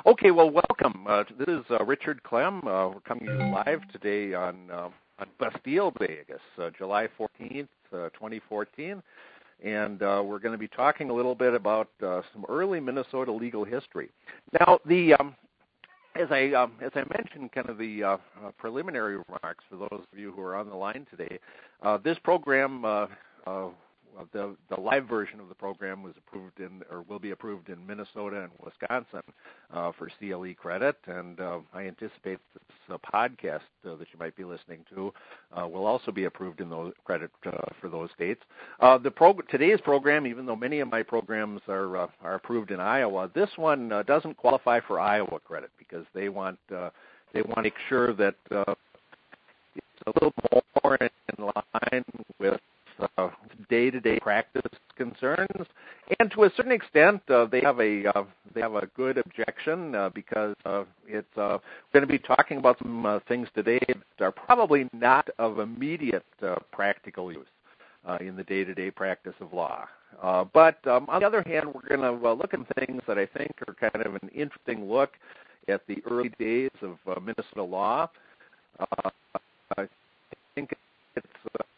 Okay, well, welcome. This is Richard Clem. We're coming to you live today on Bastille Day, I guess, July 14th, 2014. And we're going to be talking a little bit about some early Minnesota legal history. Now, as I mentioned, kind of the preliminary remarks for those of you who are on the line today, this program, the live version of the program was approved will be approved in Minnesota and Wisconsin for CLE credit, and I anticipate this podcast that you might be listening to will also be approved in those credit for those states. Today's program, even though many of my programs are approved in Iowa, this one doesn't qualify for Iowa credit because they want to make sure that it's a little more in line with day-to-day practice concerns, and to a certain extent, they have a good objection because it's we're going to be talking about some things today that are probably not of immediate practical use in the day-to-day practice of law. But on the other hand, we're going to look at things that I think are kind of an interesting look at the early days of Minnesota law. I think it's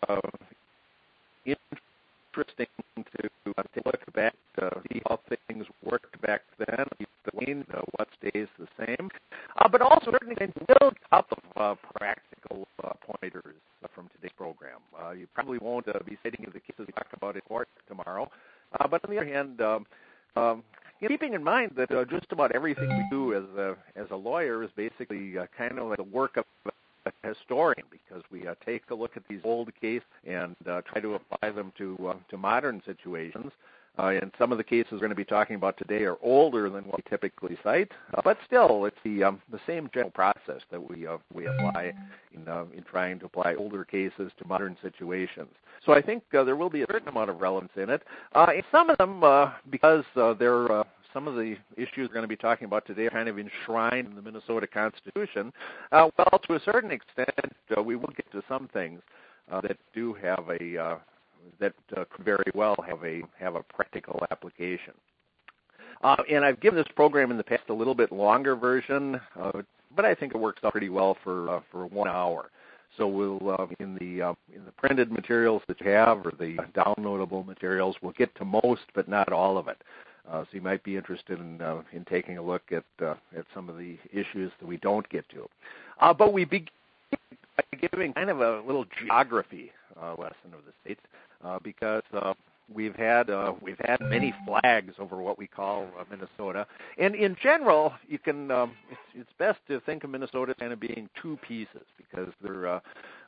interesting to take a look back to see how things worked back then, what stays the same, but also certainly will a couple of practical pointers from today's program. You probably won't be sitting in the cases we talk about in court tomorrow, but on the other hand, keeping in mind that just about everything we do as a lawyer is basically kind of like the work of a historian, because we take a look at these old cases and try to apply them to modern situations. And some of the cases we're going to be talking about today are older than what we typically cite, but still, it's the same general process that we apply in trying to apply older cases to modern situations. So I think there will be a certain amount of relevance in it. And some of them, because they're some of the issues we're going to be talking about today are kind of enshrined in the Minnesota Constitution. Well, to a certain extent, we will get to some things that do have that could very well have a practical application. And I've given this program in the past a little bit longer version, but I think it works out pretty well for 1 hour. So we'll in the printed materials that you have or the downloadable materials, we'll get to most, but not all of it. So you might be interested in taking a look at some of the issues that we don't get to. But we begin by giving kind of a little geography lesson of the states because we've had many flags over what we call Minnesota, and in general, you can it's best to think of Minnesota kind of being two pieces because they're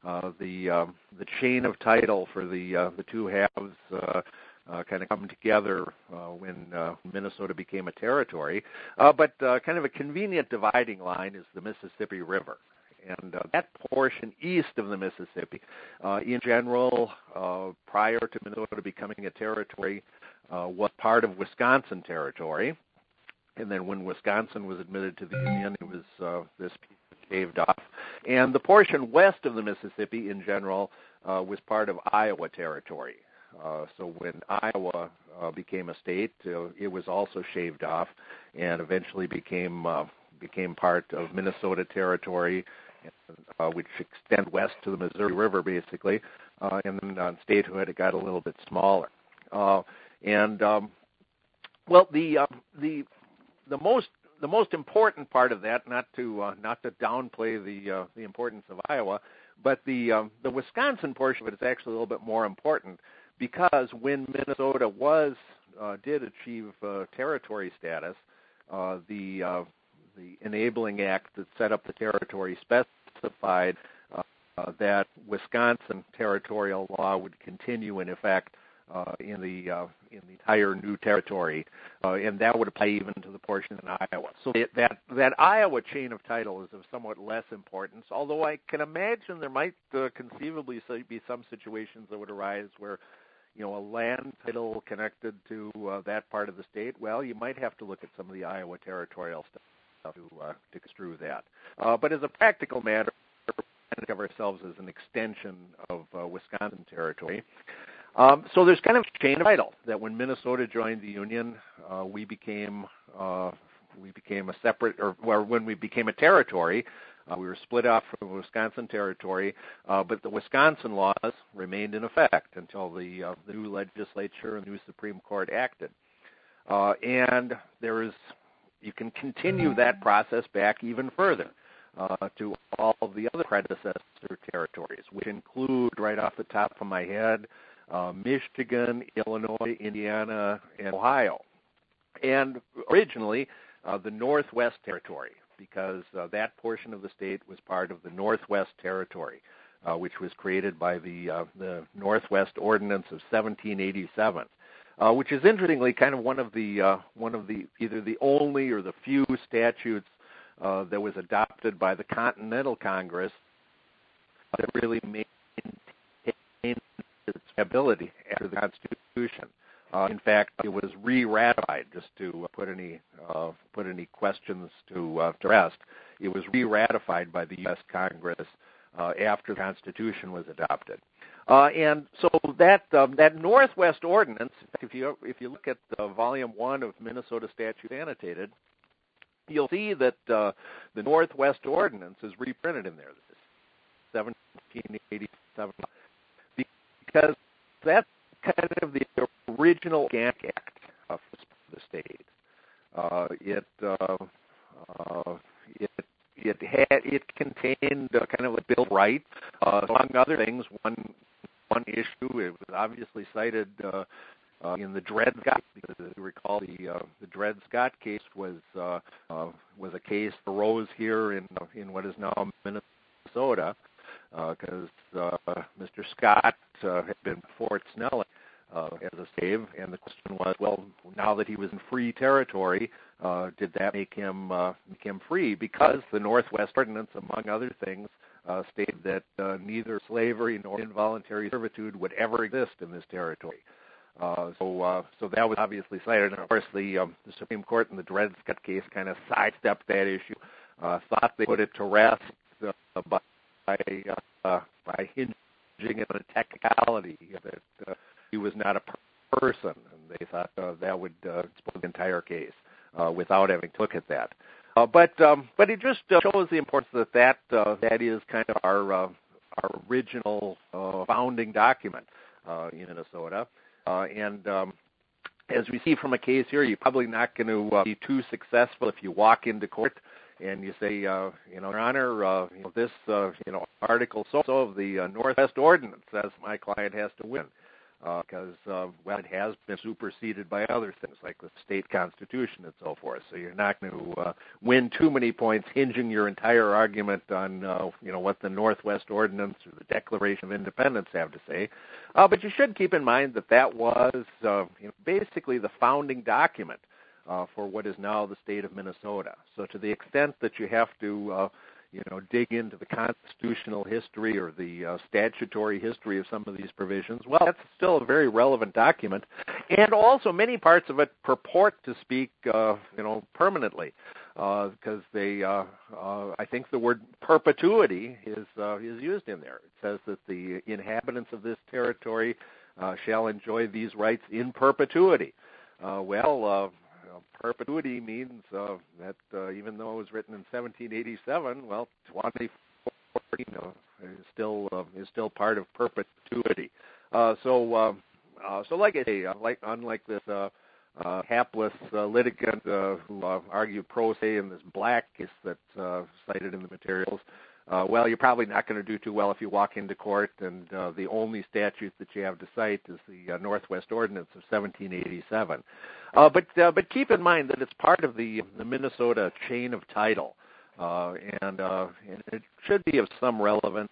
the chain of title for the two halves. Kind of come together when Minnesota became a territory. But kind of a convenient dividing line is the Mississippi River. And that portion east of the Mississippi, in general, prior to Minnesota becoming a territory, was part of Wisconsin territory. And then when Wisconsin was admitted to the Union, it was this piece shaved off. And the portion west of the Mississippi, in general, was part of Iowa territory. So when Iowa became a state, it was also shaved off, and eventually became part of Minnesota territory, which extend west to the Missouri River, basically. And then on statehood, it got a little bit smaller. Well, the most important part of that, not to downplay the importance of Iowa, but the Wisconsin portion of it is actually a little bit more important. Because when Minnesota did achieve territory status, the Enabling Act that set up the territory specified that Wisconsin territorial law would continue in effect in the entire new territory, and that would apply even to the portion in Iowa. So that Iowa chain of title is of somewhat less importance, although I can imagine there might conceivably be some situations that would arise where a land title connected to that part of the state, well, you might have to look at some of the Iowa territorial stuff to construe that. But as a practical matter, we think of ourselves as an extension of Wisconsin territory. So there's kind of a chain of title that when Minnesota joined the Union, we became we became a separate, or when we became a territory, we were split off from the Wisconsin Territory, but the Wisconsin laws remained in effect until the new legislature and new Supreme Court acted. And you can continue that process back even further to all of the other predecessor territories, which include, right off the top of my head, Michigan, Illinois, Indiana, and Ohio. And originally, the Northwest Territory, because that portion of the state was part of the Northwest Territory, which was created by the Northwest Ordinance of 1787, which is interestingly kind of one of the either the only or the few statutes that was adopted by the Continental Congress that really maintained its ability after the Constitution. In fact, it was re-ratified. Just to put any questions to rest, it was re-ratified by the U.S. Congress after the Constitution was adopted. And so that Northwest Ordinance, if you look at Volume 1 of Minnesota Statute Annotated, you'll see that the Northwest Ordinance is reprinted in there. This is 1787, because that's kind of the original Organic Act of the state. It contained kind of a Bill of Rights, among other things. One issue, it was obviously cited in the Dred Scott, because as you recall, the Dred Scott case was a case that arose here in what is now Minnesota, because Mr. Scott had been Fort Snelling as a slave, and the question was, well, now that he was in free territory, did that make him free? Because the Northwest Ordinance, among other things, stated that neither slavery nor involuntary servitude would ever exist in this territory. So that was obviously cited, and of course the Supreme Court in the Dred Scott case kind of sidestepped that issue, thought they put it to rest by hinging it on a technicality that he was not a person, and they thought that would expose the entire case without having to look at that. But it just shows the importance that is kind of our original founding document in Minnesota. And as we see from a case here, you're probably not going to be too successful if you walk into court and you say, Your Honor, this Article so of the Northwest Ordinance says my client has to win. Because, it has been superseded by other things like the state constitution and so forth. So you're not going to win too many points hinging your entire argument on, what the Northwest Ordinance or the Declaration of Independence have to say. But you should keep in mind that was basically the founding document for what is now the state of Minnesota. So to the extent that you have to dig into the constitutional history or the statutory history of some of these provisions, well, that's still a very relevant document. And also many parts of it purport to speak, permanently, because I think the word perpetuity is used in there. It says that the inhabitants of this territory shall enjoy these rights in perpetuity. Perpetuity means that even though it was written in 1787, 2014 is still part of perpetuity. So like I say, unlike this hapless litigant who argued pro se in this Black case that's cited in the materials, you're probably not going to do too well if you walk into court, and the only statute that you have to cite is the Northwest Ordinance of 1787. But keep in mind that it's part of the Minnesota chain of title, and it should be of some relevance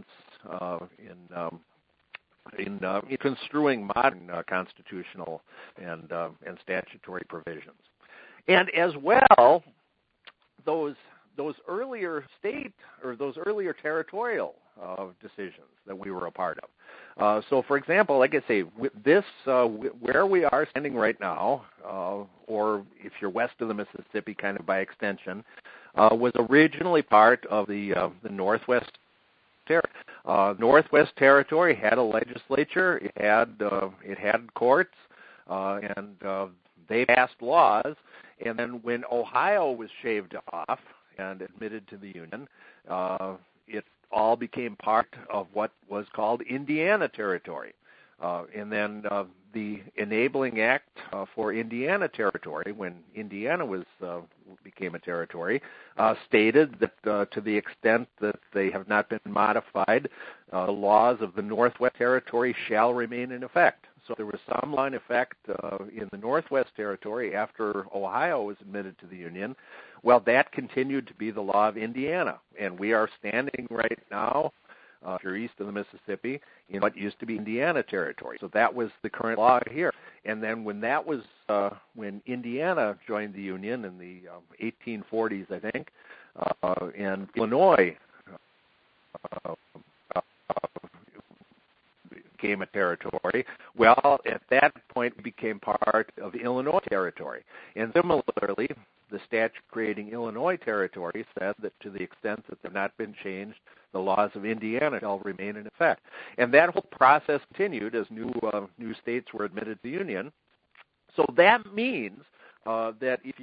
in construing modern constitutional and statutory provisions. And as well, those earlier state or those earlier territorial decisions that we were a part of. So, for example, like I say, this where we are standing right now, or if you're west of the Mississippi, kind of by extension, was originally part of the Northwest Territory. Northwest Territory had a legislature. It had courts, and they passed laws, and then when Ohio was shaved off and admitted to the Union, it all became part of what was called Indiana Territory. And then the Enabling Act for Indiana Territory, when Indiana became a territory, stated that to the extent that they have not been modified, the laws of the Northwest Territory shall remain in effect. So there was some law in effect in the Northwest Territory after Ohio was admitted to the Union. Well, that continued to be the law of Indiana, and we are standing right now, if you're east of the Mississippi, in what used to be Indiana Territory. So that was the current law here. And then when when Indiana joined the Union in the 1840s, I think, and Illinois became a territory, well, at that point it became part of Illinois Territory. And similarly, the statute creating Illinois Territory said that to the extent that they've not been changed, the laws of Indiana shall remain in effect. And that whole process continued as new states were admitted to the Union. So that means that if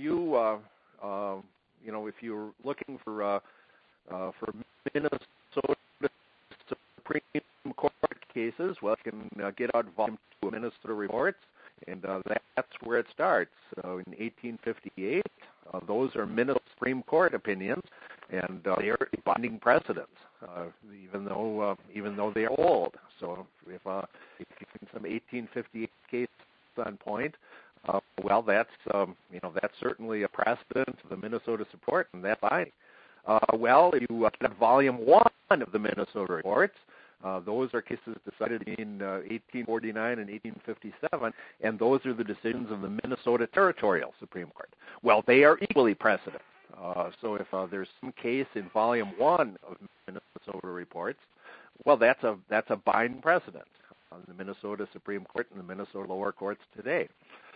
if you're looking for Minnesota Supreme Court cases, well, you can get out Volume 2 of Minnesota Reports, and that's where it starts. So in 1858, those are Minnesota Supreme Court opinions, and they are binding precedents, even though they are old. So if you can some 1858 case on point, well, that's certainly a precedent of the Minnesota Report, and that's binding. Well, if you get Volume 1 of the Minnesota Reports, those are cases decided in 1849 and 1857, and those are the decisions of the Minnesota Territorial Supreme Court. Well, they are equally precedent. So if there's some case in Volume 1 of Minnesota Reports, well, that's a binding precedent on the Minnesota Supreme Court and the Minnesota lower courts today.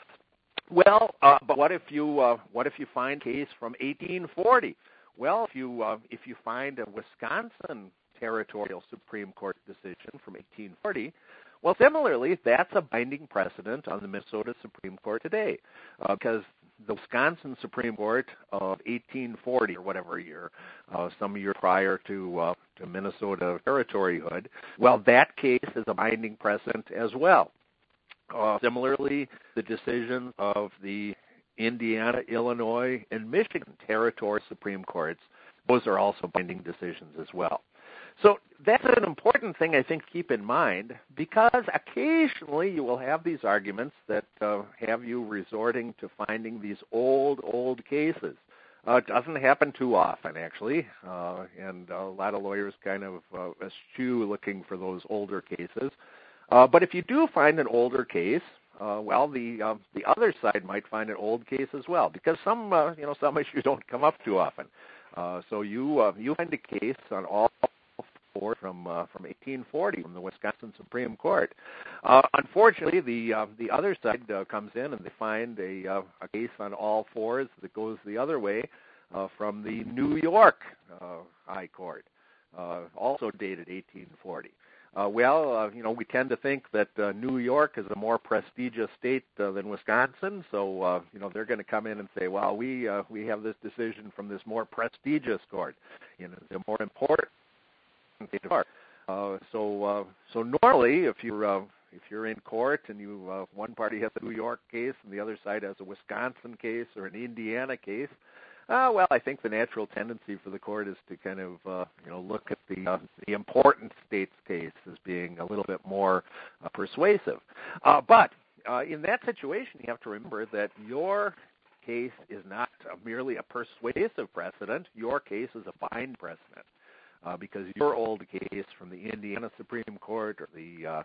Well, but what if you find a case from 1840? Well, if you find a Wisconsin Territorial Supreme Court decision from 1840, well, similarly, that's a binding precedent on the Minnesota Supreme Court today, because the Wisconsin Supreme Court of 1840 or whatever year, some year prior to Minnesota territoryhood, well, that case is a binding precedent as well. Similarly, the decisions of the Indiana, Illinois, and Michigan Territorial Supreme Courts, those are also binding decisions as well. So that's an important thing, I think, to keep in mind, because occasionally you will have these arguments that have you resorting to finding these old cases. It doesn't happen too often, actually, and a lot of lawyers kind of eschew looking for those older cases. But if you do find an older case, well, the other side might find an old case as well, because some issues don't come up too often. So you find a case on all four from 1840 from the Wisconsin Supreme Court. Unfortunately, the other side comes in and they find a case on all fours that goes the other way from the New York High Court, also dated 1840. We tend to think that New York is a more prestigious state than Wisconsin, so they're going to come in and say, well, we have this decision from this more prestigious court, the more important state of court. So normally, if you're in court and one party has a New York case and the other side has a Wisconsin case or an Indiana case, well, I think the natural tendency for the court is to kind of, look at the important state's case as being a little bit more persuasive. But in that situation, you have to remember that your case is not merely a persuasive precedent. Your case is a binding precedent, because your old case from the Indiana Supreme Court or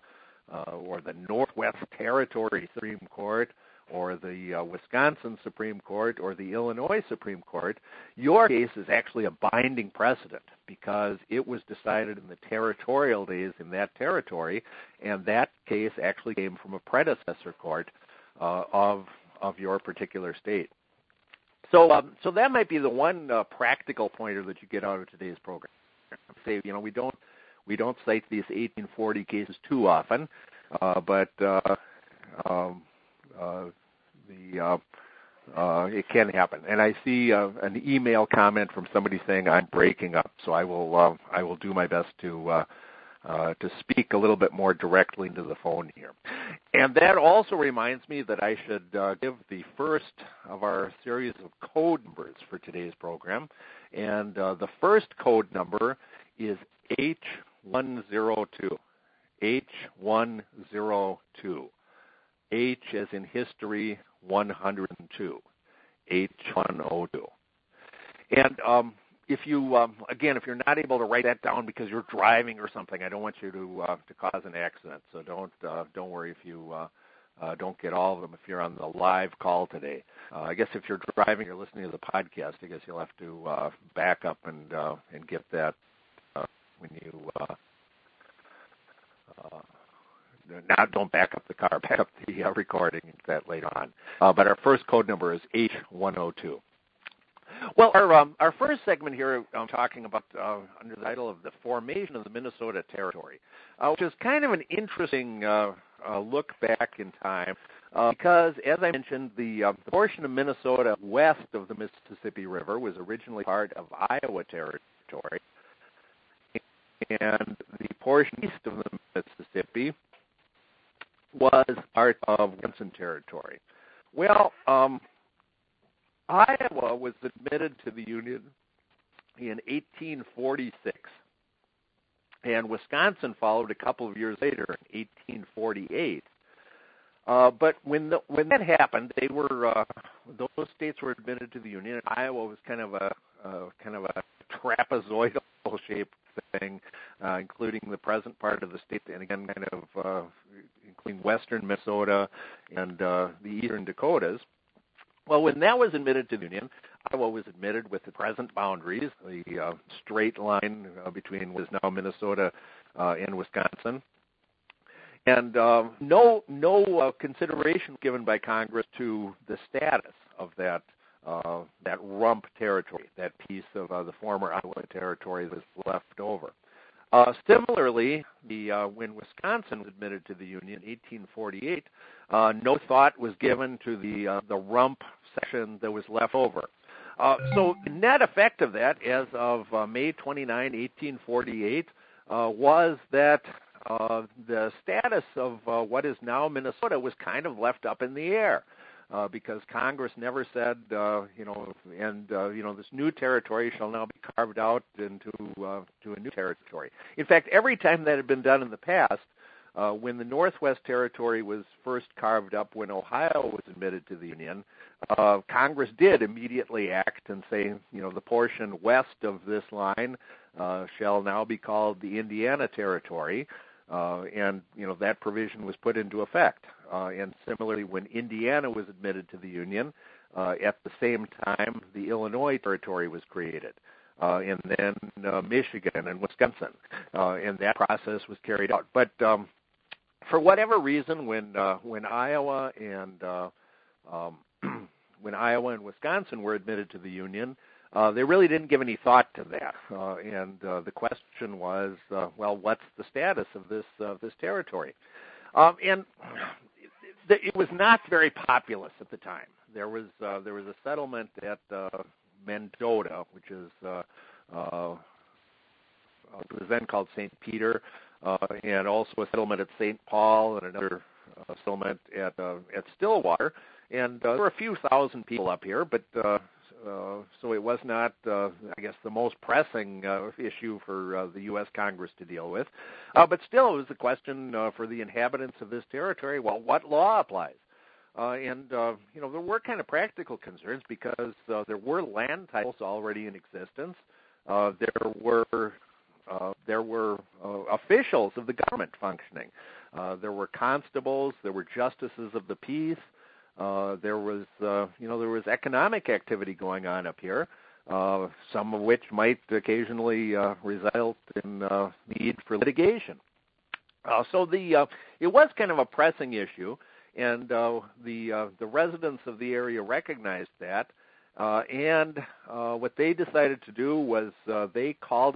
the Northwest Territory Supreme Court, or the Wisconsin Supreme Court, or the Illinois Supreme Court, your case is actually a binding precedent because it was decided in the territorial days in that territory, and that case actually came from a predecessor court of your particular state. So that might be the one practical pointer that you get out of today's program. Say, we don't cite these 1840 cases too often, but it can happen. And I see an email comment from somebody saying I'm breaking up, so I will do my best to speak a little bit more directly into the phone here. And that also reminds me that I should give the first of our series of code numbers for today's program. And the first code number is H102. H102. H as in history, 102. H102. And if you, again, if you're not able to write that down because you're driving or something, I don't want you to cause an accident. So don't worry if you don't get all of them if you're on the live call today. I guess if you're driving or listening to the podcast, I guess you'll have to back up and get that when you. Don't back up the car, back up the recording and get that later on. But our first code number is H102. Well, our first segment here, I'm talking about under the title of the formation of the Minnesota Territory, which is kind of an interesting look back in time because, as I mentioned, the portion of Minnesota west of the Mississippi River was originally part of Iowa Territory, and the portion east of the Mississippi was part of Wisconsin Territory. Well, Iowa was admitted to the Union in 1846, and Wisconsin followed a couple of years later in 1848. But when that happened, those states were admitted to the Union. Iowa was kind of a trapezoidal shaped thing, including the present part of the state, and again, kind of including western Minnesota and the eastern Dakotas. Well, when that was admitted to the Union, Iowa was admitted with the present boundaries, the straight line between what is now Minnesota and Wisconsin, and no consideration given by Congress to the status of that rump territory, that piece of the former Iowa territory that was left over. Similarly, when Wisconsin was admitted to the Union in 1848, no thought was given to the rump section that was left over. So the net effect of that, as of May 29, 1848, was that the status of what is now Minnesota was kind of left up in the air. Because Congress never said, this new territory shall now be carved out into to a new territory. In fact, every time that had been done in the past, when the Northwest Territory was first carved up, when Ohio was admitted to the Union, Congress did immediately act and say, the portion west of this line shall now be called the Indiana Territory. And that provision was put into effect. And similarly, when Indiana was admitted to the Union, at the same time, the Illinois Territory was created, and then Michigan and Wisconsin, and that process was carried out. But for whatever reason, when Iowa and Wisconsin were admitted to the Union, they really didn't give any thought to that, and the question was, what's the status of this territory? And it was not very populous at the time. There was a settlement at Mendota, which is it was then called St. Peter, and also a settlement at St. Paul, and another settlement at Stillwater. And there were a few thousand people up here, but so it was not, I guess, the most pressing issue for the U.S. Congress to deal with. But still, it was a question for the inhabitants of this territory, what law applies? And there were kind of practical concerns because there were land titles already in existence. There were officials of the government functioning. There were constables. There were justices of the peace. There was economic activity going on up here, some of which might occasionally result in need for litigation. So it was kind of a pressing issue, and the residents of the area recognized that, and what they decided to do was they called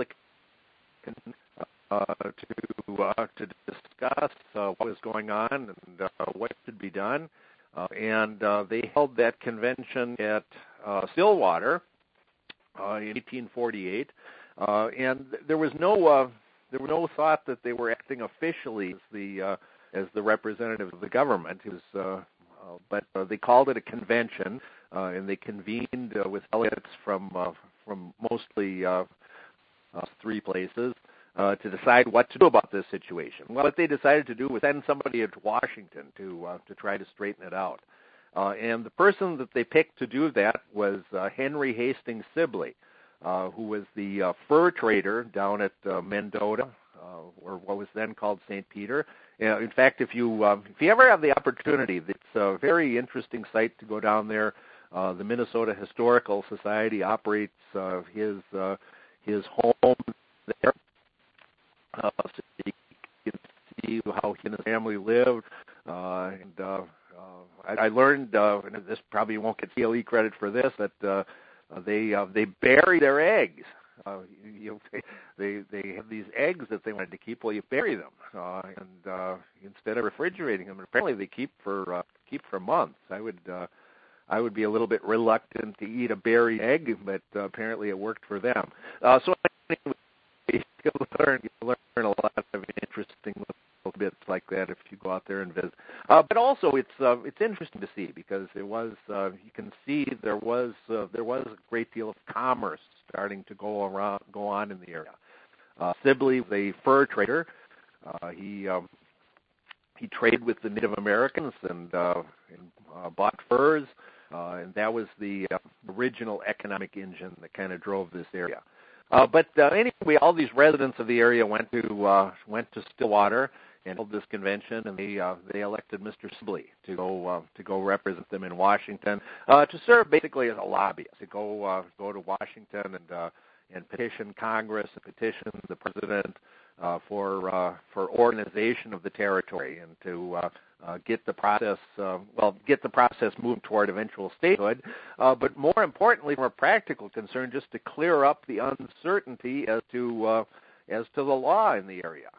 to discuss what was going on and what should be done. and they held that convention at Stillwater in 1848, and there was no thought that they were acting officially as the representative of the government. It was, but they called it a convention, and they convened with delegates from mostly 3 places to decide what to do about this situation. Well, what they decided to do was send somebody to Washington to try to straighten it out. And the person that they picked to do that was Henry Hastings Sibley, who was the fur trader down at Mendota, or what was then called St. Peter. In fact, if you ever have the opportunity, it's a very interesting site to go down there. The Minnesota Historical Society operates his home there, so you can see how he and his family lived. I learned, and this probably won't get CLE credit for this, that they bury their eggs. They have these eggs that they wanted to keep. Well, you bury them, and instead of refrigerating them, apparently they keep for months. I would be a little bit reluctant to eat a buried egg, but apparently it worked for them. So anyway, you learn a lot of interesting little bits like that if you go out there and visit. But also it's interesting to see because it was you can see there was a great deal of commerce starting to go on in the area. Sibley was a fur trader. He traded with the Native Americans and bought furs, and that was the original economic engine that kind of drove this area. But anyway, all these residents of the area went to Stillwater and held this convention, and they elected Mr. Sibley to go represent them in Washington, to serve basically as a lobbyist, to go to Washington and petition Congress and petition the president for organization of the territory and to get the process moved toward eventual statehood, but more importantly, from a practical concern, just to clear up the uncertainty as to the law in the area.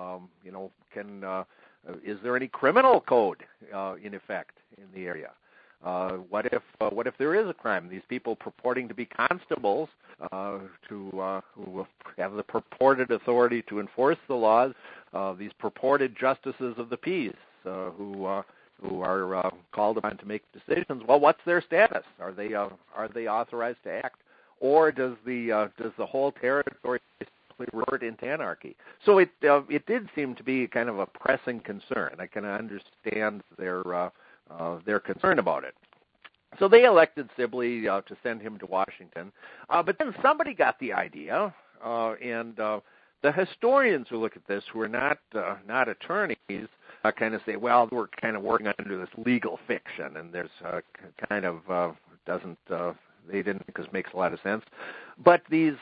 Is there any criminal code in effect in the area? What if there is a crime? These people purporting to be constables who have the purported authority to enforce the laws, these purported justices of the peace who are called upon to make decisions. Well, what's their status? Are they authorized to act, or does the whole territory revert into anarchy? So it did seem to be kind of a pressing concern. I can understand their concern about it. So they elected Sibley to send him to Washington. But then somebody got the idea, and the historians who look at this, who are not attorneys, kind of say, well, we're kind of working under this legal fiction, and there's kind of they didn't, because it makes a lot of sense. But these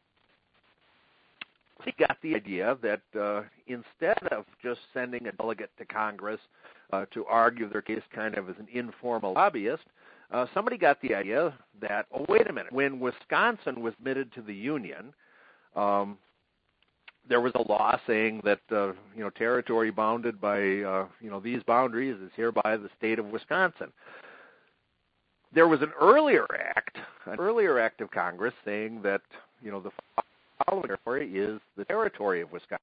he got the idea that instead of just sending a delegate to Congress to argue their case kind of as an informal lobbyist, somebody got the idea that, oh, wait a minute, when Wisconsin was admitted to the Union, there was a law saying that territory bounded by these boundaries is hereby the state of Wisconsin. There was an earlier act of Congress saying that the following territory is the territory of Wisconsin.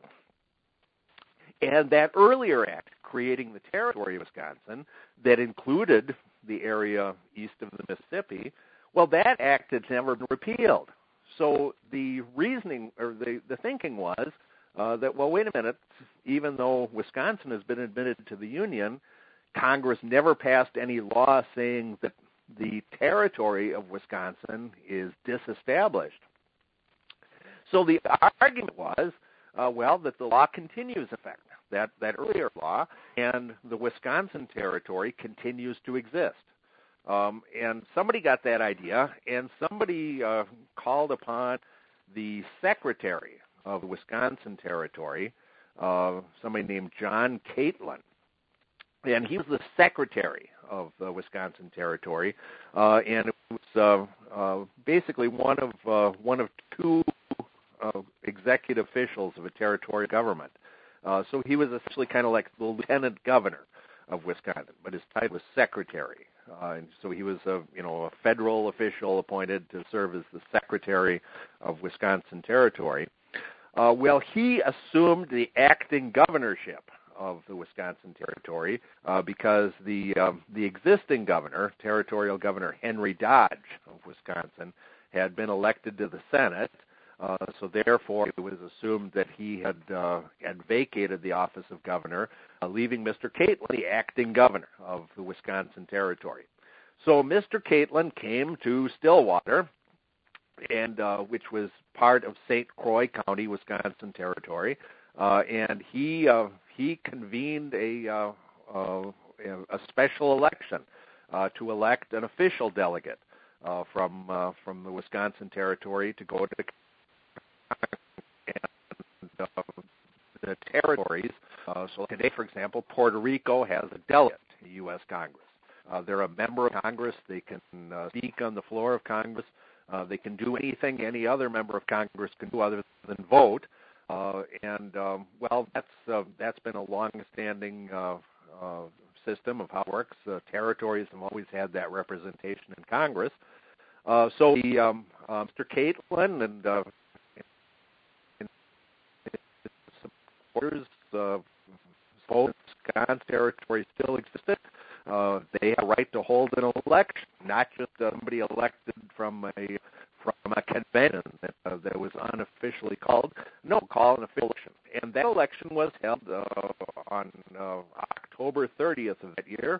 And that earlier act creating the territory of Wisconsin that included the area east of the Mississippi, well, that act had never been repealed. So the reasoning or the thinking was that, well, wait a minute, even though Wisconsin has been admitted to the Union, Congress never passed any law saying that the territory of Wisconsin is disestablished. So the argument was, that the law continues in effect, that earlier law, and the Wisconsin territory continues to exist. And somebody got that idea, and somebody called upon the secretary of the Wisconsin territory, somebody named John Catlin. And he was the secretary of the Wisconsin territory, and it was basically one of two executive officials of a territorial government. So he was essentially kind of like the lieutenant governor of Wisconsin, but his title was secretary. And so he was a federal official appointed to serve as the secretary of Wisconsin Territory. Well, he assumed the acting governorship of the Wisconsin Territory because the existing governor, Territorial Governor Henry Dodge of Wisconsin, had been elected to the Senate. So therefore, it was assumed that he had vacated the office of governor, leaving Mr. Catlin the acting governor of the Wisconsin Territory. So Mr. Catlin came to Stillwater, and which was part of St. Croix County, Wisconsin Territory, and he convened a special election to elect an official delegate from the Wisconsin Territory to go to the territories. So today, for example, Puerto Rico has a delegate in the U.S. Congress. They're a member of Congress. They can speak on the floor of Congress. They can do anything any other member of Congress can do other than vote. Well, that's been a long-standing system of how it works. Territories have always had that representation in Congress. So Mr. Catlin and supporters of Wisconsin Territory still existed. They have a right to hold an election, not just somebody elected from a convention that was unofficially called. No, call an official election. And that election was held on October 30th of that year.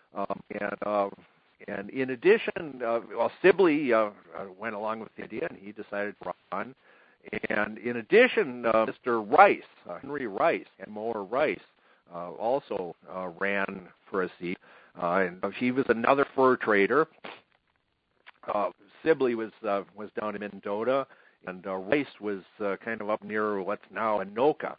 And in addition, Sibley went along with the idea, and he decided to run. And in addition, Mr. Rice, Henry Rice, and Moore Rice, also ran for a seat. And he was another fur trader. Sibley was down in Mendota, and Rice was kind of up near what's now Anoka.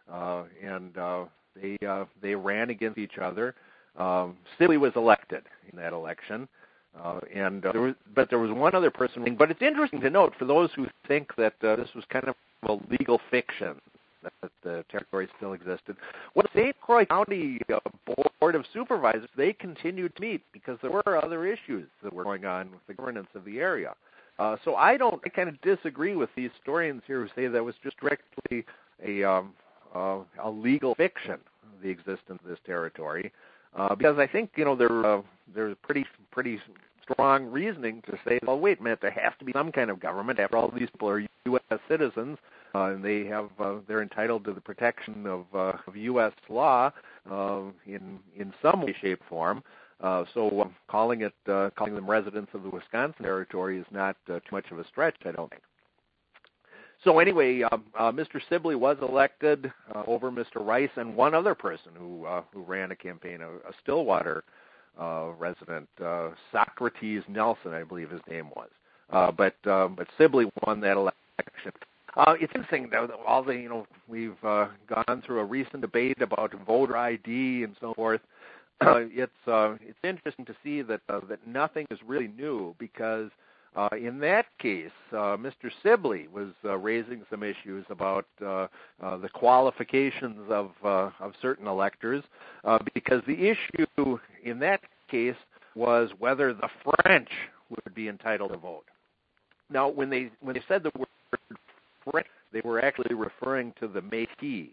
They ran against each other. Sibley was elected in that election. But there was one other person. But it's interesting to note, for those who think that this was kind of a legal fiction, that the territory still existed, well, the St. Croix County Board of Supervisors, they continued to meet because there were other issues that were going on with the governance of the area. So I kind of disagree with these historians here who say that was just directly a legal fiction, the existence of this territory. Because I think there's pretty strong reasoning to say, well, wait a minute, there has to be some kind of government. After all, these people are U.S. citizens, and they're entitled to the protection of U.S. law in some way, shape, form. So calling them residents of the Wisconsin Territory is not too much of a stretch, I don't think. So anyway, Mr. Sibley was elected over Mr. Rice and one other person who ran a campaign, a Stillwater resident, Socrates Nelson, I believe his name was. But Sibley won that election. It's interesting though, we've gone through a recent debate about voter ID and so forth. It's interesting to see that nothing is really new because. In that case, Mr. Sibley was raising some issues about the qualifications of certain electors, because the issue in that case was whether the French would be entitled to vote. Now, when they said the word French, they were actually referring to the Métis,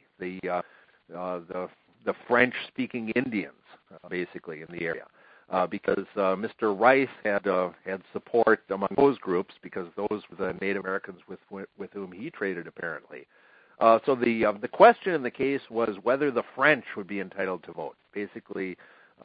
the French-speaking Indians, basically in the area. Because Mr. Rice had support among those groups because those were the Native Americans with whom he traded apparently. So the question in the case was whether the French would be entitled to vote. Basically,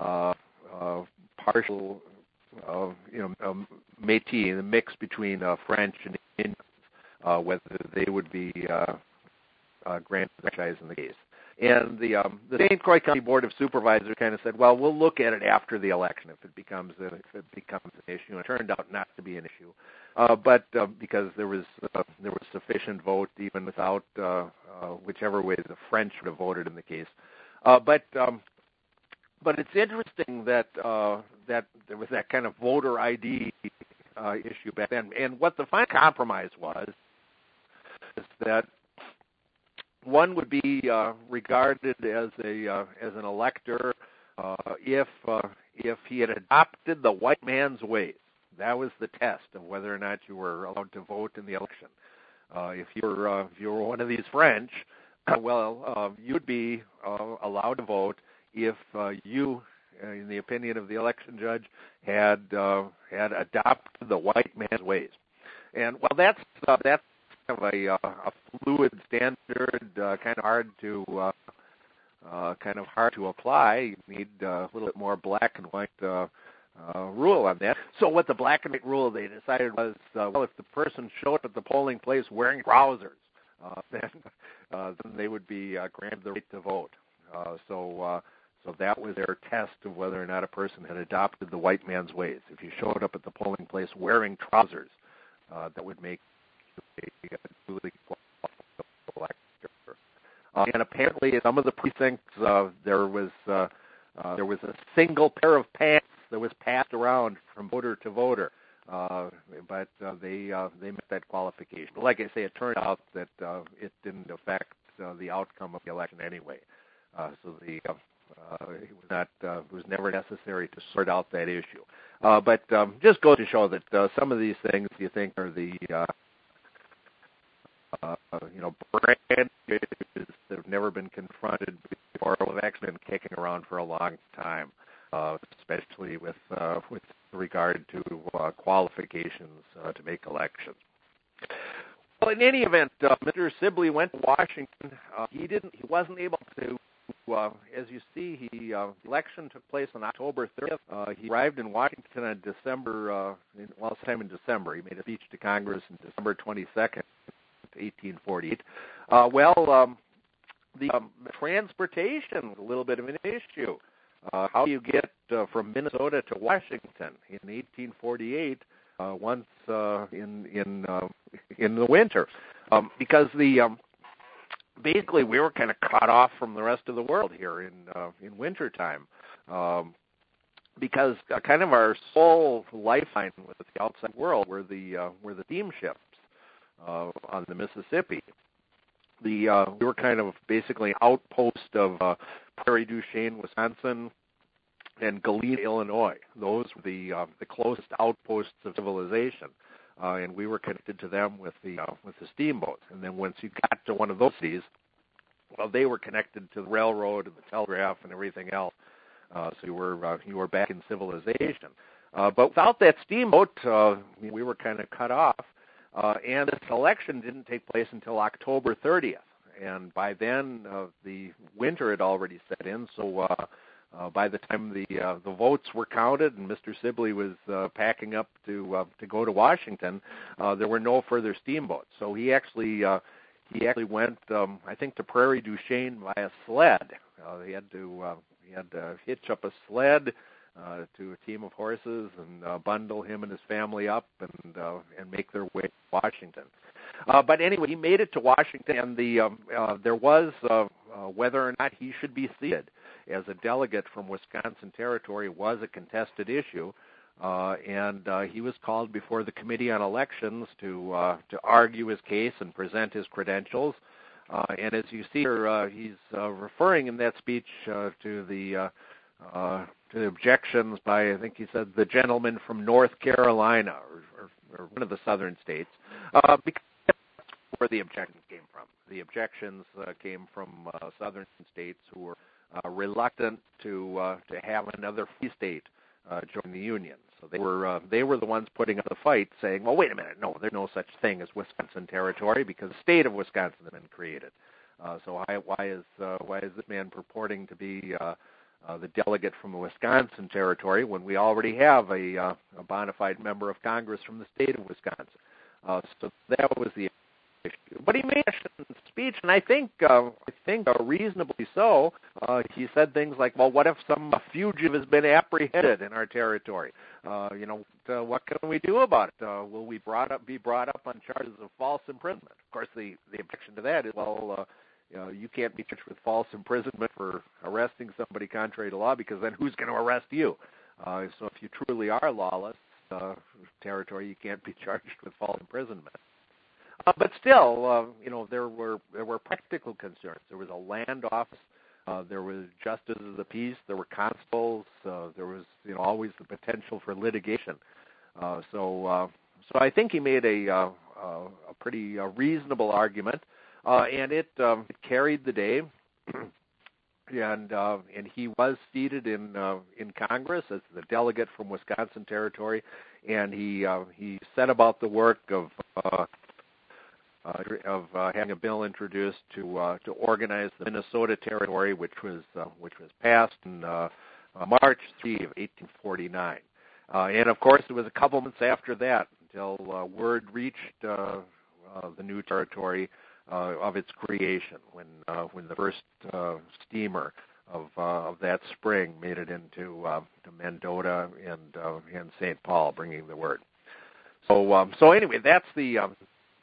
partial, Métis, the mix between French and Indians, whether they would be granted the franchise in the case. And the St. Croix County Board of Supervisors kind of said, well, we'll look at it after the election if it becomes an issue. And it turned out not to be an issue, but because there was sufficient vote even without whichever way the French would have voted in the case. But it's interesting that there was that kind of voter ID issue back then. And what the final compromise was is that one would be regarded as an elector if he had adopted the white man's ways. That was the test of whether or not you were allowed to vote in the election. If you were one of these French, you'd be allowed to vote if you, in the opinion of the election judge, had adopted the white man's ways. And that's kind of a fluid standard, kind of hard to apply. You need a little bit more black and white rule on that. So what the black and white rule they decided was, if the person showed up at the polling place wearing trousers, then they would be granted the right to vote. So that was their test of whether or not a person had adopted the white man's ways. If you showed up at the polling place wearing trousers, that would make you a duly qualified elector. And apparently, in some of the precincts, there was a single pair of pants that was passed around from voter to voter, but they met that qualification. But like I say, it turned out that it didn't affect the outcome of the election anyway. So it was never necessary to sort out that issue. But just goes to show that some of these things you think are the brand issues that have never been confronted before, have actually been kicking around for a long time, especially with regard to qualifications to make elections. Well, in any event, Mr. Sibley went to Washington. He wasn't able to. As you see, the election took place on October 30th. He arrived in Washington on sometime in December. He made a speech to Congress on December 22nd, 1848. The transportation was a little bit of an issue. How do you get from Minnesota to Washington in 1848 once in the winter? Because basically we were kind of cut off from the rest of the world here in wintertime, because kind of our sole lifeline with the outside world were the steamships on the Mississippi. We were kind of basically an outpost of Prairie du Chien, Wisconsin, and Galena, Illinois. Those were the closest outposts of civilization, and we were connected to them with the steamboats. And then once you got to one of those cities, well, they were connected to the railroad and the telegraph and everything else. So you were back in civilization. But without that steamboat, we were kind of cut off. And this election didn't take place until October 30th. And by then, the winter had already set in. So by the time the votes were counted and Mr. Sibley was packing up to go to Washington, there were no further steamboats. So he actually went, I think, to Prairie du Chien by a sled. He had to hitch up a sled to a team of horses and bundle him and his family up and make their way to Washington. But anyway, he made it to Washington, and there was whether or not he should be seated as a delegate from Wisconsin Territory was a contested issue, and he was called before the Committee on Elections to argue his case and present his credentials. And as you see here, he's referring in that speech to the objections by, I think he said, the gentleman from North Carolina or one of the southern states, because that's where the objections came from. The objections came from southern states who were reluctant to have another free state join the Union. So they were the ones putting up the fight, saying, "Well, wait a minute, no, there's no such thing as Wisconsin Territory because the state of Wisconsin has been created. So why is this man purporting to be the delegate from the Wisconsin Territory when we already have a bona fide member of Congress from the state of Wisconsin?" So that was the issue. But he made a speech, and I think reasonably so. He said things like, "Well, what if some fugitive has been apprehended in our territory? What can we do about it? Will we be brought up on charges of false imprisonment?" Of course, the objection to that is, you can't be charged with false imprisonment for arresting somebody contrary to law, because then who's going to arrest you? So if you truly are lawless territory, you can't be charged with false imprisonment. But still, there were practical concerns. There was a land office There was justices of the peace. There were constables. There was always the potential for litigation. So I think he made a pretty reasonable argument, and it carried the day. And he was seated in Congress as the delegate from Wisconsin Territory, and he set about the work of having a bill introduced to organize the Minnesota Territory, which was passed in March 3 of 1849. And of course, it was a couple months after that until word reached the new territory of its creation, when the first steamer of that spring made it into to Mendota and St. Paul, bringing the word. So anyway, that's the of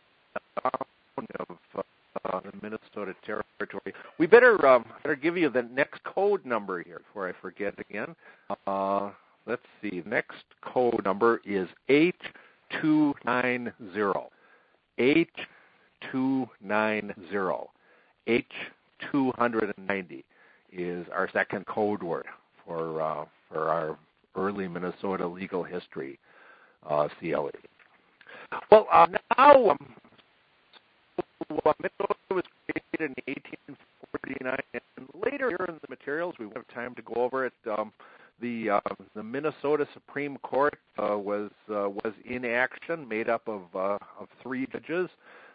the Minnesota Territory. We better give you the next code number here before I forget again. Let's see. Next code number is 8290. 8290. H290 is our second code word for our early Minnesota legal history CLE. Well, now Minnesota was created in 1849, and later here in the materials we won't have time to go over it. The Minnesota Supreme Court was in action, made up of 3 judges.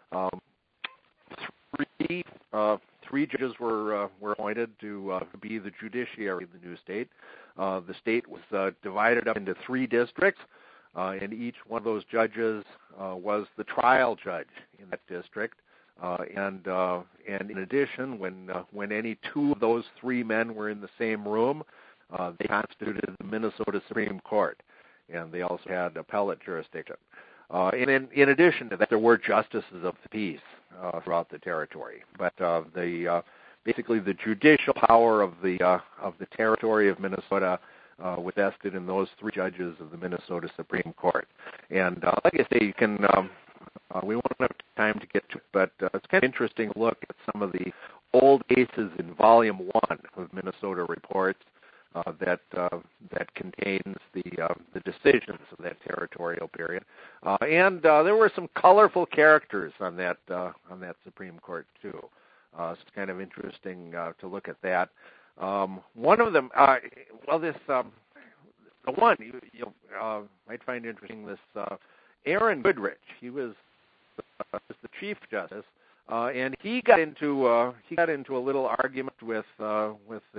Three judges were appointed to be the judiciary of the new state. The state was divided up into 3 districts, and each one of those judges was the trial judge in that district. And in addition, when any 2 of those 3 men were in the same room, they constituted the Minnesota Supreme Court, and they also had appellate jurisdiction. And in addition to that, there were justices of the peace throughout the territory. But basically the judicial power of the territory of Minnesota was vested in those 3 judges of the Minnesota Supreme Court. And like I say, you can we won't have time to get to it, but it's kind of interesting to look at some of the old cases in Volume 1 of Minnesota Reports that contains the decisions of that territorial period, and there were some colorful characters on that Supreme Court too. So it's kind of interesting to look at that. One of them, the one you might find interesting, this Aaron Goodrich. He was the Chief Justice, and he got into a little argument with the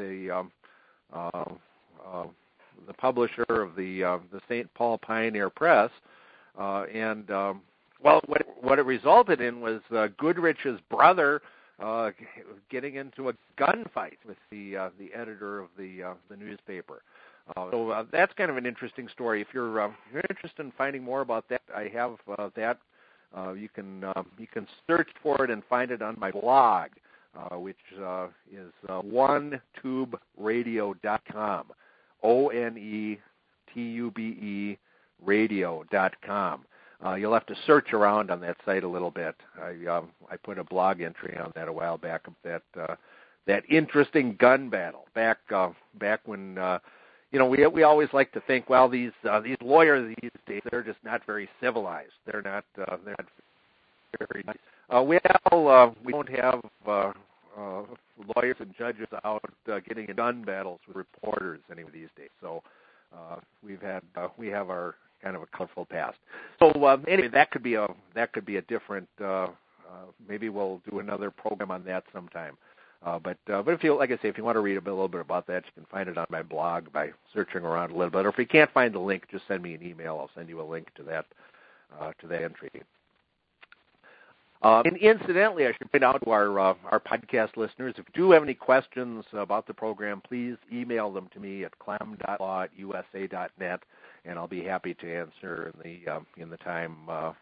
publisher of the St. Paul Pioneer Press, and what it resulted in was Goodrich's brother getting into a gunfight with the editor of the newspaper. So that's kind of an interesting story. If you're interested in finding more about that, I have that. You can search for it and find it on my blog, which is oneTubeRadio.com, ONETUBE radio.com. You'll have to search around on that site a little bit. I put a blog entry on that a while back of that interesting gun battle back when we always like to think, well, these lawyers these days, they're just not very civilized. They're not very nice. We don't have lawyers and judges out getting in gun battles with reporters any of these days. So we have our kind of a colorful past. So anyway, that could be a different. Maybe we'll do another program on that sometime. But if you, like I say, if you want to read a little bit about that, you can find it on my blog by searching around a little bit. Or if you can't find the link, just send me an email. I'll send you a link to that entry. And incidentally, I should point out to our podcast listeners, if you do have any questions about the program, please email them to me at clem.law@usa.net, and I'll be happy to answer in the time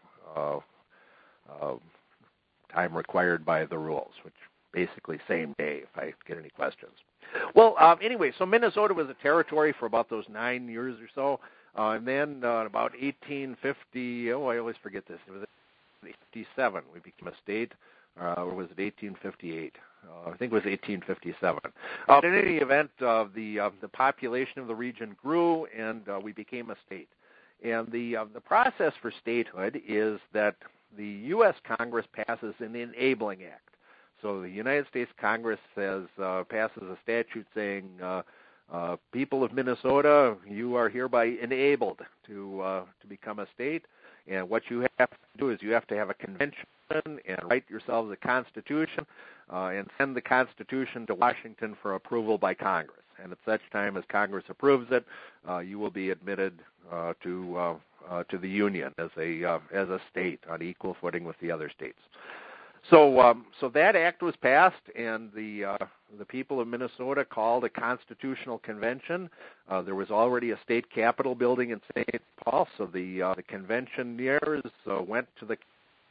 required by the rules, which basically same day if I get any questions. Well, anyway, so Minnesota was a territory for about those 9 years or so, and then about 1850. I always forget this. It was 1857 we became a state, or was it 1858? I think it was 1857. In any event, the population of the region grew, and we became a state. And the process for statehood is that the U.S. Congress passes an enabling act. So the United States Congress passes a statute saying, people of Minnesota, you are hereby enabled to become a state. And what you have to do is you have to have a convention and write yourselves a constitution and send the constitution to Washington for approval by Congress. And at such time as Congress approves it, you will be admitted to the Union as a state on equal footing with the other states. So that act was passed, and the people of Minnesota called a constitutional convention. There was already a state capitol building in St. Paul, so the conventioneers went to the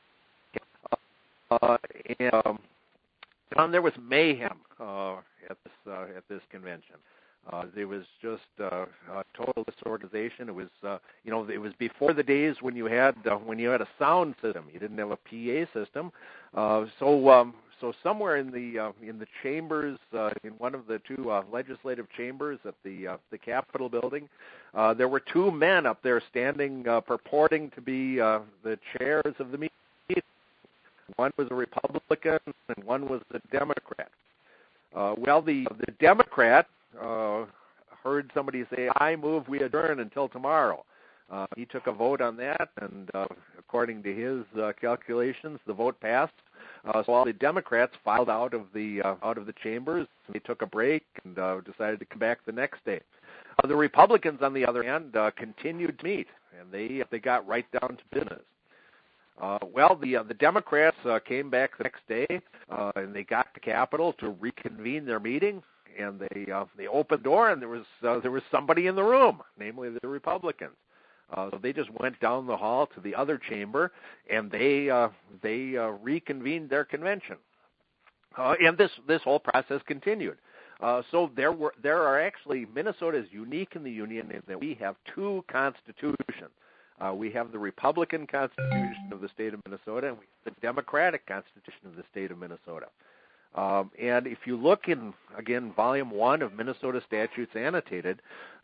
and there was mayhem at this convention. There was just total disorganization. It was it was before the days when you had a sound system. You didn't have a PA system. So somewhere in the chambers, in one of the two legislative chambers at the Capitol building, there were two men up there standing, purporting to be the chairs of the meeting. One was a Republican and one was a Democrat. The Democrat heard somebody say, "I move we adjourn until tomorrow." He took a vote on that, and according to his calculations, the vote passed. So all the Democrats filed out of the chambers. They took a break and decided to come back the next day. The Republicans, on the other hand, continued to meet, and they got right down to business. The Democrats came back the next day, and they got the Capitol to reconvene their meeting, and they opened the door, and there was somebody in the room, namely the Republicans. So they just went down the hall to the other chamber, and they reconvened their convention, and this whole process continued. So there are actually, Minnesota is unique in the Union in that we have two constitutions. We have the Republican Constitution of the state of Minnesota, and we have the Democratic Constitution of the state of Minnesota. And if you look in, again, Volume 1 of Minnesota Statutes Annotated,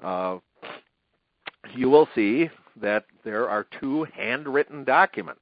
you will see that there are two handwritten documents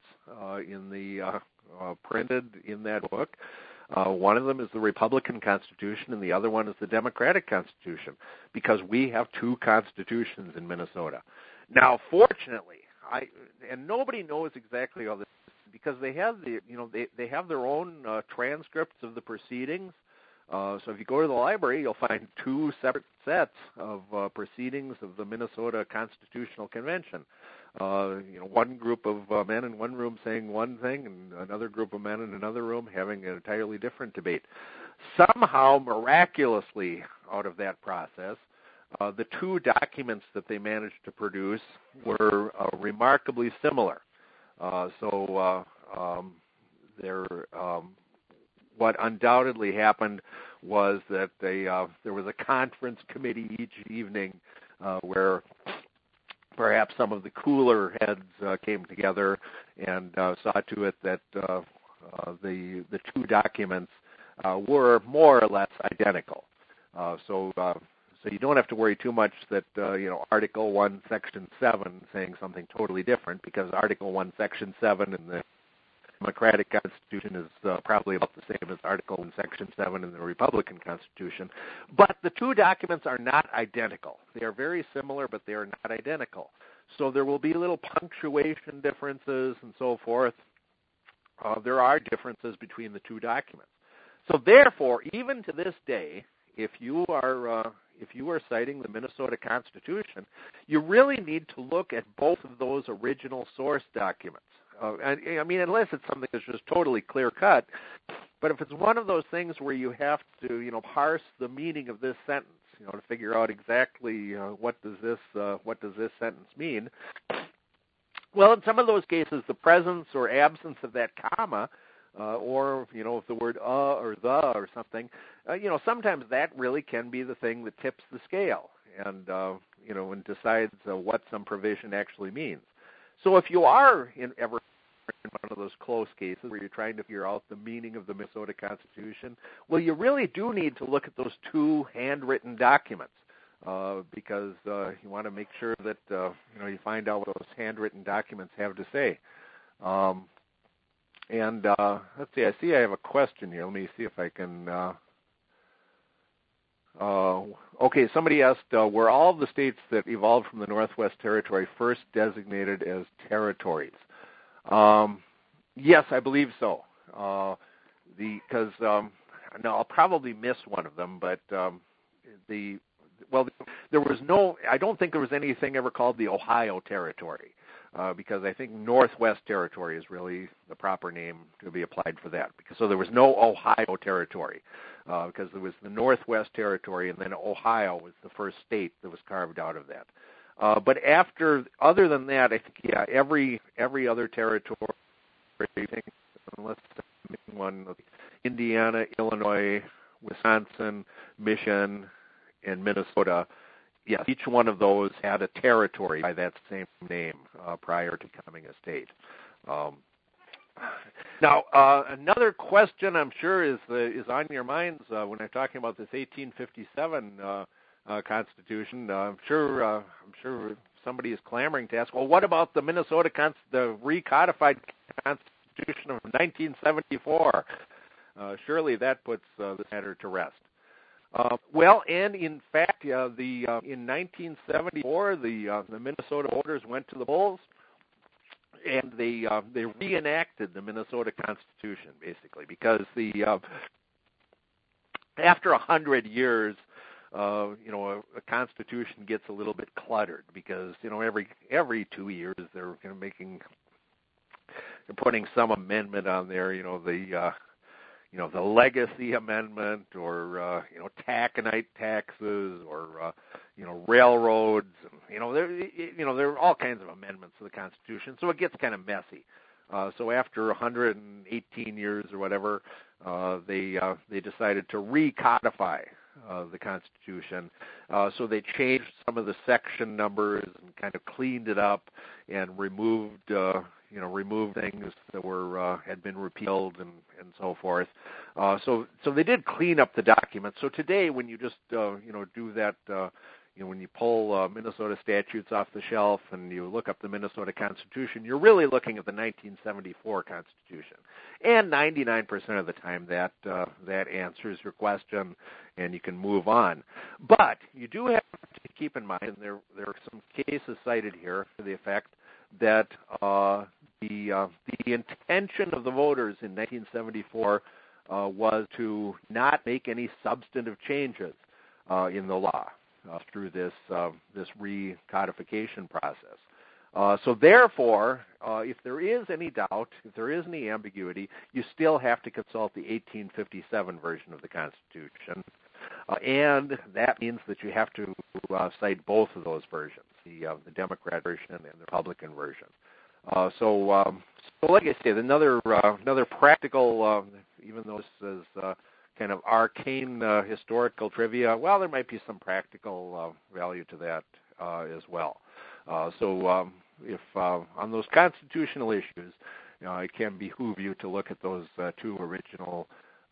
printed in that book. One of them is the Republican Constitution, and the other one is the Democratic Constitution, because we have two constitutions in Minnesota. Now, fortunately, and nobody knows exactly all this because they have they have their own transcripts of the proceedings. So if you go to the library, you'll find two separate sets of proceedings of the Minnesota Constitutional Convention. One group of men in one room saying one thing, and another group of men in another room having an entirely different debate. Somehow, miraculously, out of that process, the two documents that they managed to produce were remarkably similar. What undoubtedly happened was that there was a conference committee each evening where perhaps some of the cooler heads came together and saw to it that the two documents were more or less identical. So you don't have to worry too much that Article 1, Section 7 saying something totally different, because Article 1, Section 7 in the Democratic Constitution is probably about the same as Article 1, Section 7 in the Republican Constitution. But the two documents are not identical. They are very similar, but they are not identical. So there will be little punctuation differences and so forth. There are differences between the two documents. So therefore, even to this day, if you are citing the Minnesota Constitution, you really need to look at both of those original source documents. Unless it's something that's just totally clear-cut. But if it's one of those things where you have to, parse the meaning of this sentence, to figure out exactly what does this sentence mean. Well, in some of those cases, the presence or absence of that comma, or if the word or the or something, sometimes that really can be the thing that tips the scale and and decides what some provision actually means. So if you are ever in one of those close cases where you're trying to figure out the meaning of the Minnesota Constitution, well, you really do need to look at those two handwritten documents because you want to make sure that you find out what those handwritten documents have to say. And let's see, I see I have a question here. Let me see if I can. Okay, somebody asked, were all of the states that evolved from the Northwest Territory first designated as territories? Yes, I believe so. Because no, I'll probably miss one of them, but there was no. I don't think there was anything ever called the Ohio Territory. Because I think Northwest Territory is really the proper name to be applied for that. So there was no Ohio Territory, because there was the Northwest Territory, and then Ohio was the first state that was carved out of that. But other than that, I think every other territory, unless one, Indiana, Illinois, Wisconsin, Michigan, and Minnesota. Yes, each one of those had a territory by that same name prior to becoming a state. Now, another question I'm sure is on your minds when I'm talking about this 1857 Constitution. I'm sure somebody is clamoring to ask, well, what about the the recodified Constitution of 1974? Surely that puts the matter to rest. Well, and in fact, in 1974, the Minnesota voters went to the polls, and they reenacted the Minnesota Constitution, basically, because after 100 years, a Constitution gets a little bit cluttered because every 2 years they're putting some amendment on there, the Legacy Amendment, or taconite taxes, or railroads. There are all kinds of amendments to the Constitution, so it gets kind of messy. So after 118 years or whatever, they decided to recodify the Constitution. So they changed some of the section numbers and kind of cleaned it up and removed things that had been repealed and so forth. So they did clean up the document. So today, when you just do that, when you pull Minnesota statutes off the shelf and you look up the Minnesota Constitution, you're really looking at the 1974 Constitution. And 99% of the time, that answers your question, and you can move on. But you do have to keep in mind, and there are some cases cited here to the effect that the intention of the voters in 1974 was to not make any substantive changes in the law through this recodification process. So therefore, if there is any doubt, if there is any ambiguity, you still have to consult the 1857 version of the Constitution. And that means that you have to cite both of those versions, the Democrat version and the Republican version. So like I said, another practical, even though this is kind of arcane historical trivia, well, there might be some practical value to that as well. So if on those constitutional issues, it can behoove you to look at those two original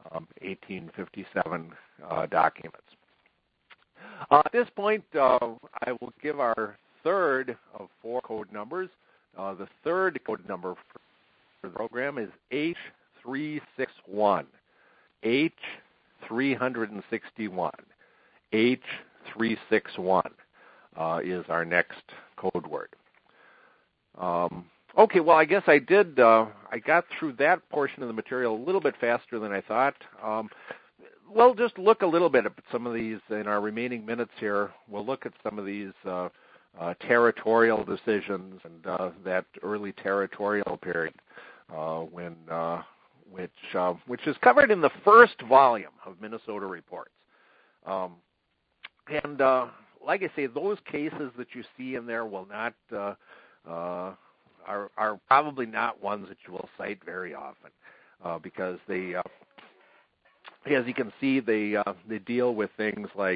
1857 documents. At this point, I will give our third of four code numbers. The third code number for the program is H361. H361. H361 is our next code word. Okay, well, I guess I got through that portion of the material a little bit faster than I thought. We'll just look a little bit at some of these in our remaining minutes here. We'll look at some of these territorial decisions and that early territorial period, which is covered in the first volume of Minnesota Reports. And like I say, those cases that you see in there will not are probably not ones that you will cite very often, because they, as you can see, they deal with things like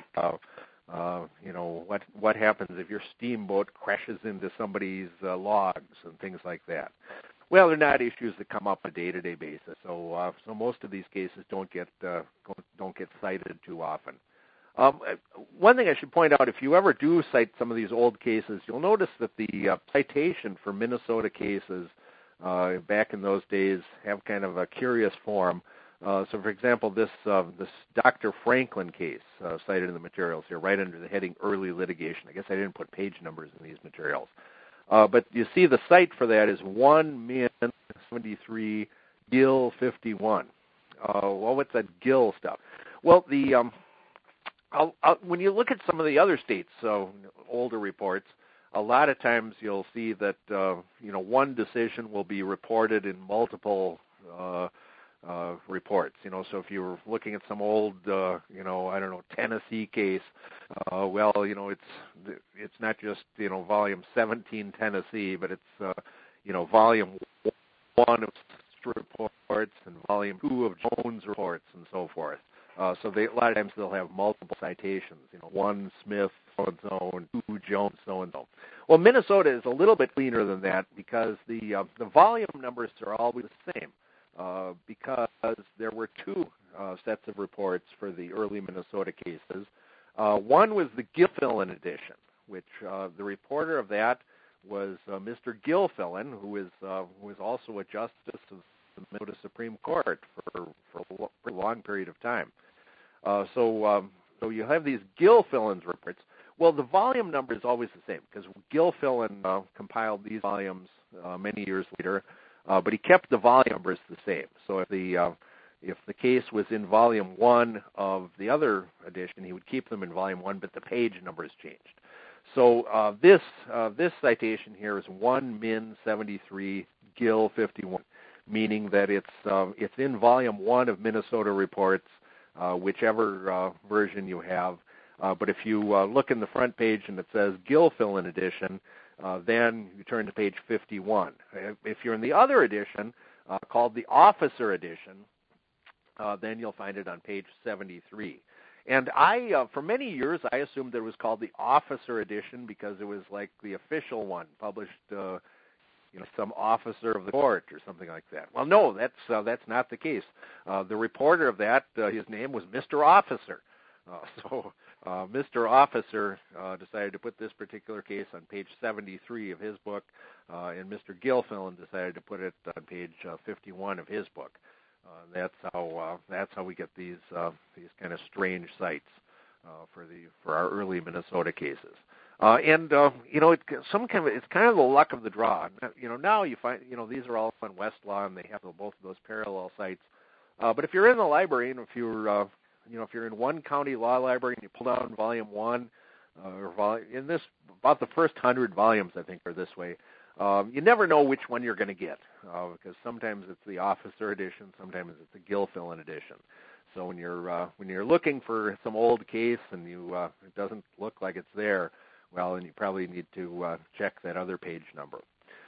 what happens if your steamboat crashes into somebody's logs and things like that. Well, they're not issues that come up on a day-to-day basis. So most of these cases don't get cited too often. One thing I should point out, if you ever do cite some of these old cases, you'll notice that the citation for Minnesota cases back in those days have kind of a curious form. So, for example, this Dr. Franklin case cited in the materials here, right under the heading Early Litigation. I guess I didn't put page numbers in these materials. But you see the cite for that is 1 Min 73 Gill 51. Well, what's that Gill stuff? Well, when you look at some of the other states, older reports, a lot of times you'll see that one decision will be reported in multiple reports. So if you were looking at some old, Tennessee case, it's not just volume 17 Tennessee, but it's volume 1 of reports and volume 2 of Jones reports and so forth. So a lot of times they'll have multiple citations, 1 Smith, so-and-so, and 2 Jones, so-and-so. Well, Minnesota is a little bit cleaner than that because the volume numbers are always the same because there were 2 sets of reports for the early Minnesota cases. One was the Gilfillan edition, which the reporter of that was Mr. Gilfillan, who was also a justice of the Minnesota Supreme Court for a long period of time. So you have these Gilfillan reports. Well, the volume number is always the same because Gilfillan compiled these volumes many years later, but he kept the volume numbers the same. So if the case was in volume 1 of the other edition, he would keep them in volume 1, but the page numbers changed. So this citation here is 1 Min 73 Gill 51, meaning that it's in volume 1 of Minnesota reports, whichever version you have. But if you look in the front page and it says Gilfillan edition, then you turn to page 51. If you're in the other edition, called the officer edition, then you'll find it on page 73. And for many years, I assumed that it was called the officer edition because it was like the official one, published, some officer of the court or something like that. Well, no, that's not the case. The reporter of that, his name was Mr. Officer. So Mr. Officer decided to put this particular case on page 73 of his book, and Mr. Gilfillan decided to put it on page 51 of his book. That's how we get these kind of strange sites for our early Minnesota cases. It's kind of the luck of the draw. Now you find these are all on Westlaw and they have both of those parallel sites. But if you're in the library and if you're in one county law library and you pull down volume 1, about the first 100 volumes I think are this way. You never know which one you're going to get because sometimes it's the officer edition, sometimes it's the Gilfillan edition. So when you're looking for some old case and it doesn't look like it's there, well, then you probably need to check that other page number.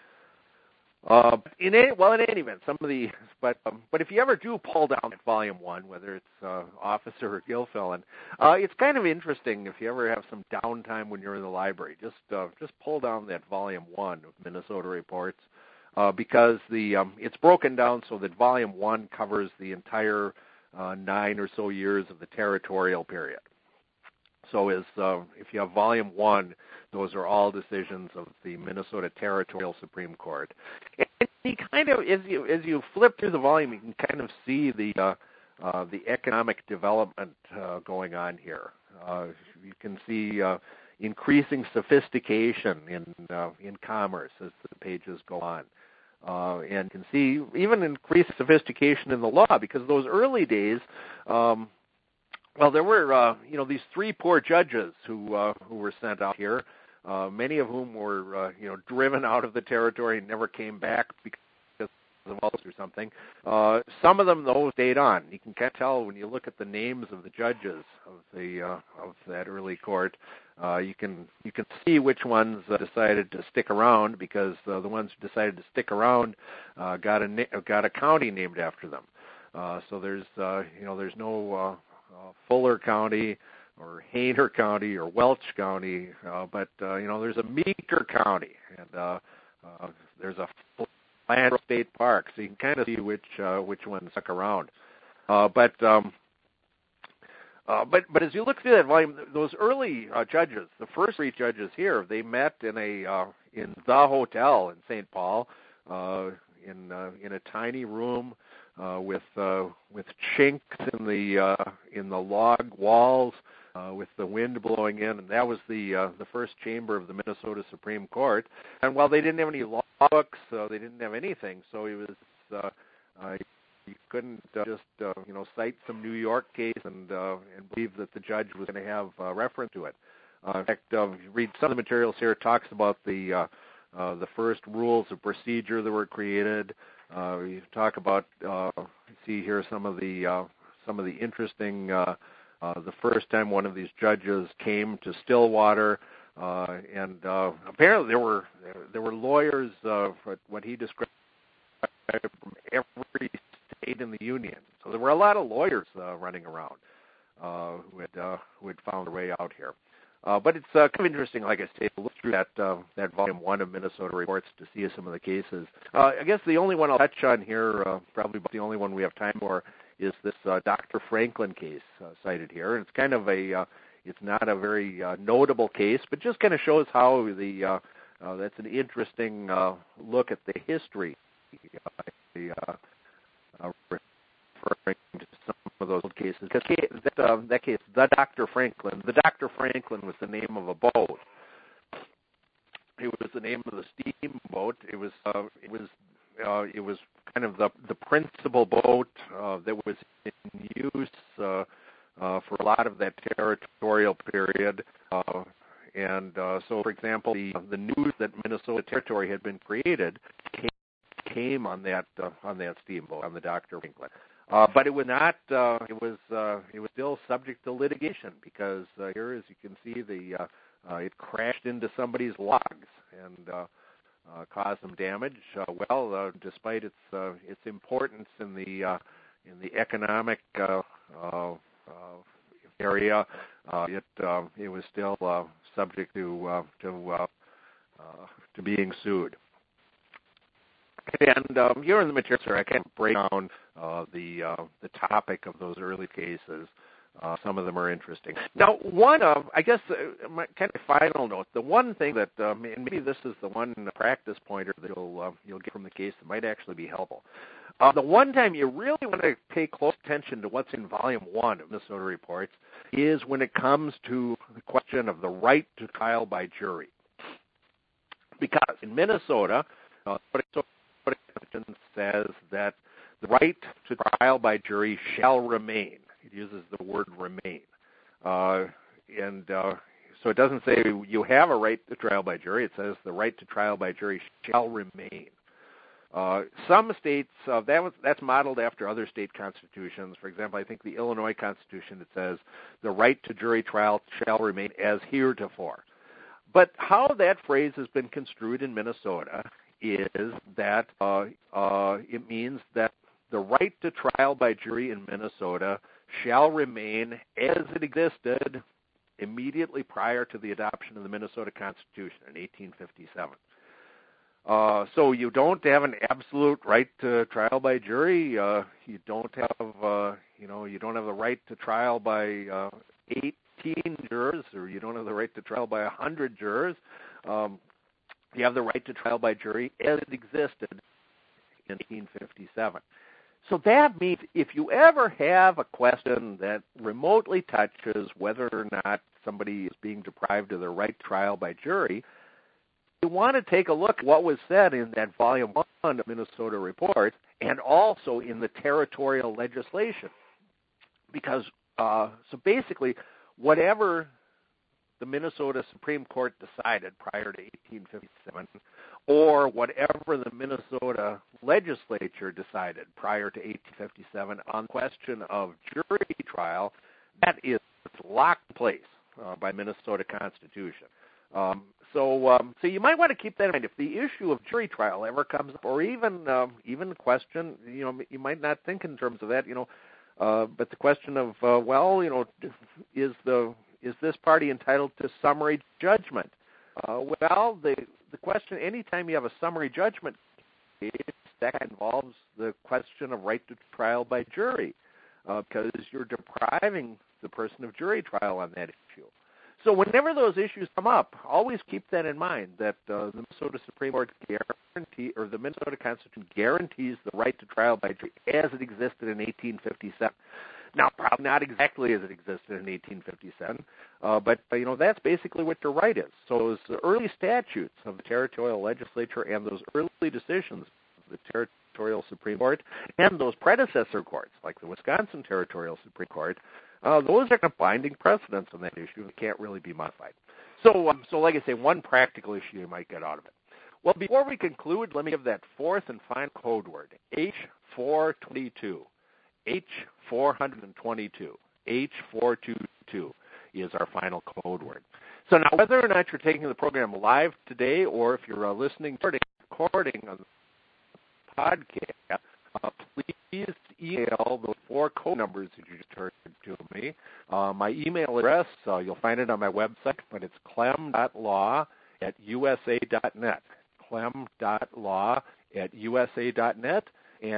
In any event, but if you ever do pull down volume 1, whether it's officer or Gilfillan, it's kind of interesting if you ever have some downtime when you're in the library. Just pull down that volume 1 of Minnesota reports because it's broken down so that volume 1 covers the entire 9 or so years of the territorial period. So if you have volume 1, those are all decisions of the Minnesota Territorial Supreme Court. And you kind of, as you flip through the volume, you can kind of see the economic development going on here. You can see increasing sophistication in commerce as the pages go on. And can see even increased sophistication in the law because those early days, there were these 3 poor judges who were sent out here, many of whom were driven out of the territory and never came back because of all this or something. Some of them though stayed on. You can kind of tell when you look at the names of the judges of that early court. You can see which ones decided to stick around because the ones who decided to stick around got a county named after them. So there's no Fuller County or Hayner County or Welch County, but there's a Meeker County and there's a land state park, so you can kind of see which ones stuck around. But as you look through that volume, those early judges, the first 3 judges here, they met in the hotel in St. Paul, in a tiny room with chinks in the log walls, with the wind blowing in, and that was the first chamber of the Minnesota Supreme Court. And while they didn't have any law books, they didn't have anything, so it was. You couldn't just cite some New York case and believe that the judge was going to have reference to it. In fact, you read some of the materials here. It talks about the first rules of procedure that were created. You talk about see here some of the interesting. The first time one of these judges came to Stillwater, and apparently there were lawyers for what he described from every state in the union. So there were a lot of lawyers running around who had found their way out here. But it's kind of interesting, like I say, to look through that volume 1 of Minnesota Reports to see some of the cases. I guess the only one I'll touch on here, probably the only one we have time for, is this Dr. Franklin case cited here. And it's kind of it's not a very notable case, but just kind of shows how that's an interesting look at the history. Referring to some of those old cases, because that case, the Dr. Franklin was the name of a boat. It was the name of the steamboat. It was kind of the principal boat that was in use for a lot of that territorial period. So, for example, the news that Minnesota Territory had been created came on that steamboat, on the Dr. Franklin. But it was not. It was still subject to litigation because here, as you can see, it crashed into somebody's logs and caused some damage. Despite its importance in the economic area, it was still subject to being sued. And here in the materials, I can break down the topic of those early cases. Some of them are interesting. Now, I guess, my kind of final note, the one thing that, and maybe this is the one practice pointer that you'll get from the case that might actually be helpful. The one time you really want to pay close attention to what's in Volume 1 of Minnesota Reports is when it comes to the question of the right to trial by jury. Because in Minnesota, Constitution says that the right to trial by jury shall remain. It uses the word remain. So it doesn't say you have a right to trial by jury. It says the right to trial by jury shall remain. Some states, that's modeled after other state constitutions. For example, I think the Illinois Constitution, it says the right to jury trial shall remain as heretofore. But how that phrase has been construed in Minnesota is that it means that the right to trial by jury in Minnesota shall remain as it existed immediately prior to the adoption of the Minnesota Constitution in 1857. So you don't have an absolute right to trial by jury. You don't have, you don't have the right to trial by 18 jurors, or you don't have the right to trial by 100 jurors. You have the right to trial by jury as it existed in 1857. So that means if you ever have a question that remotely touches whether or not somebody is being deprived of their right to trial by jury, you want to take a look at what was said in that Volume 1 of Minnesota Reports and also in the territorial legislation. Because, so basically, whatever the Minnesota Supreme Court decided prior to 1857, or whatever the Minnesota legislature decided prior to 1857 on the question of jury trial, that is locked in place by Minnesota Constitution. So you might want to keep that in mind. If the issue of jury trial ever comes up, or even the question, you might not think in terms of that, but the question of, is this party entitled to summary judgment? The question, anytime you have a summary judgment case, that involves the question of right to trial by jury, because you're depriving the person of jury trial on that issue. So whenever those issues come up, always keep that in mind, that the Minnesota Supreme Court the Minnesota Constitution guarantees the right to trial by jury as it existed in 1857. Now, probably not exactly as it existed in 1857, but that's basically what your right is. So those early statutes of the territorial legislature and those early decisions of the territorial Supreme Court and those predecessor courts, like the Wisconsin Territorial Supreme Court, those are binding precedents on that issue and can't really be modified. So like I say, one practical issue you might get out of it. Well, before we conclude, let me give that fourth and final code word, H422. H422. H422 is our final code word. So now, whether or not you're taking the program live today or if you're listening to the recording on the podcast, please email those 4 code numbers that you just heard to me. My email address, you'll find it on my website, but it's clem.law@usa.net. clem.law@usa.net.